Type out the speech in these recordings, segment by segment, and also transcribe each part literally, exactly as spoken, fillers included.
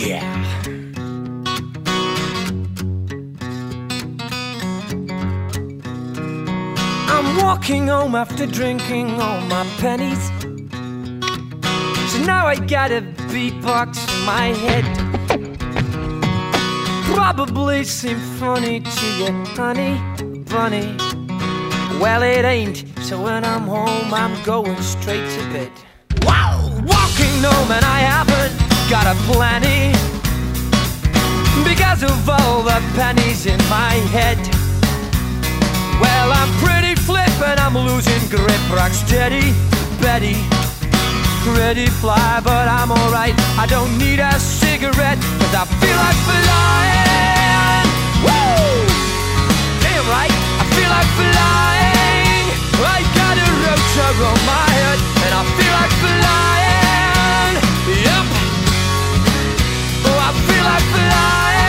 Yeah. I'm walking home after drinking all my pennies. So now I got a beatbox in my head. Probably seem funny to you, honey bunny. Well, it ain't. So when I'm home, I'm going straight to bed. Wow! Walking home and I haven't got a plenty because of all the pennies in my head. Well, I'm pretty flip and I'm losing grip. Rock steady, Betty, pretty fly, but I'm alright. I don't need a cigarette, cause I feel like flying. Woo! Damn right, I feel like flying. I got a rotor on my head and I feel like flying. Yep. Oh, I feel like flying.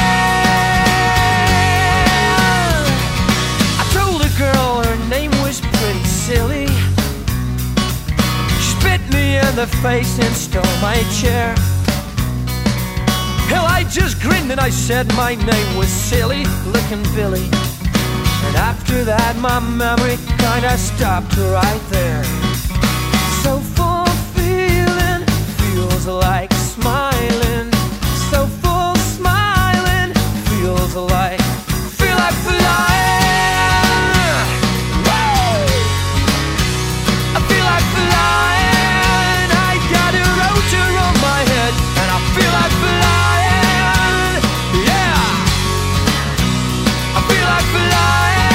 I told a girl her name was pretty silly. She spit me in the face and stole my chair. Hell, I just grinned and I said my name was Silly Looking Billy. And after that my memory kinda stopped right there. So full feeling, feels like smiling. So full smiling, feels like, feel like flying. Woo! I feel like flying. I got a rotor on my head and I feel like flying. Yeah, I feel like flying.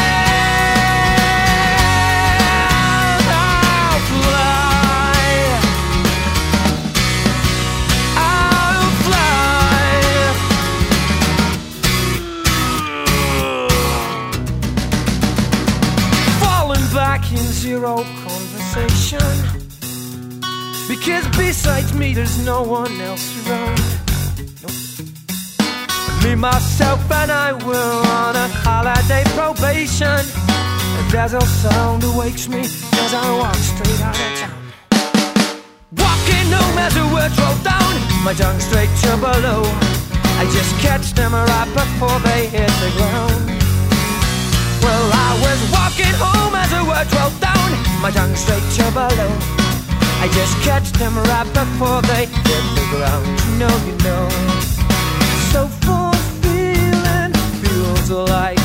Zero conversation, because besides me there's no one else around. Nope. Me, myself and I were on a holiday probation. A dazzle sound awakes me as I walk straight out of town. Walking home as the words roll down my tongue straight to below. I just catch them right before they hit the ground. Well, I was walking home as the words rolled down my tongue straight to below. I just catch them right before they hit the ground. You know, you know. So full feeling, feels like